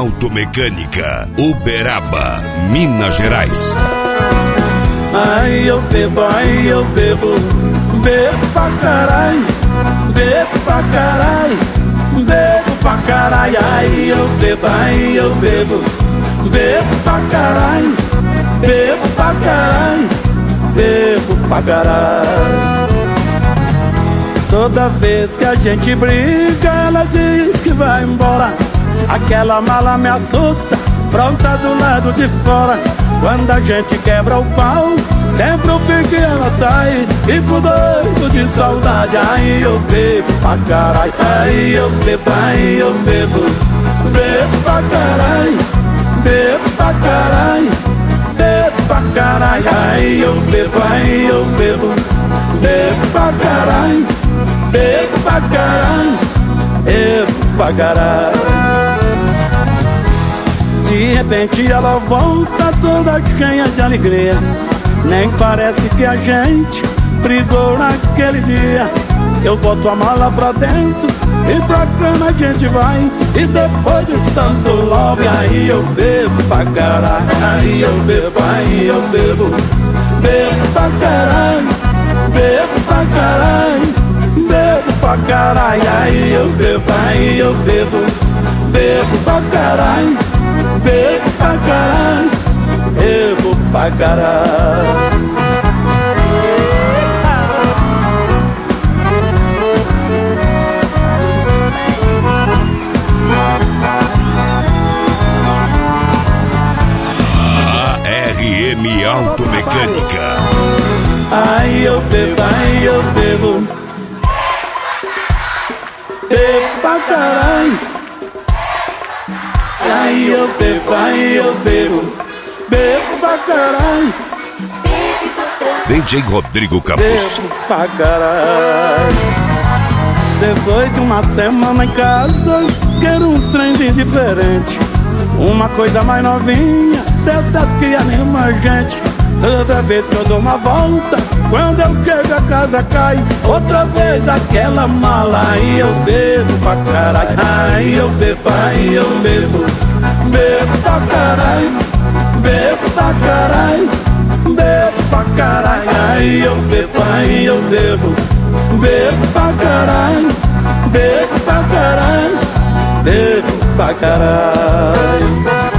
Automecânica, Uberaba, Minas Gerais. Aí eu bebo, bebo pra caralho, bebo pra caralho, bebo pra caralho. Aí eu bebo, bebo pra caralho, bebo pra caralho, bebo pra caralho. Toda vez que a gente briga, ela diz que vai embora. Aquela mala me assusta, pronta do lado de fora. Quando a gente quebra o pau, sempre o pique ela sai. Fico doido de saudade, aí eu bebo pra caralho. Aí eu bebo, bebo pra caralho, bebo pra caralho, bebo pra caralho. Aí eu bebo, bebo pra caralho, bebo pra caralho, bebo pra caralho. De repente ela volta toda cheia de alegria. Nem parece que a gente brigou naquele dia. Eu boto a mala pra dentro e pra cama a gente vai. E depois de tanto love, aí eu bebo pra caralho. Aí eu bebo, bebo pra caralho, bebo pra caralho, bebo pra caralho. Aí eu bebo, bebo pra caralho, bebo pra caralho, bebo pra caralho. ARM Automecânica. Aí eu bebo, bebo pra caralho. Aí eu bebo, bebo pra caralho. DJ Rodrigo Campos. Bebo pra caralho. Depois de uma semana em casa, quero um trenzinho diferente. Uma coisa mais novinha, dessas que anima a gente. Toda vez que eu dou uma volta, quando eu chego a casa cai outra vez aquela mala. Aí eu bebo pra caralho. Aí eu bebo, bebo pra caralho, bebo pra caralho, bebo pra caralho. Aí eu bebo, bebo pra caralho, bebo pra caralho, bebo pra caralho.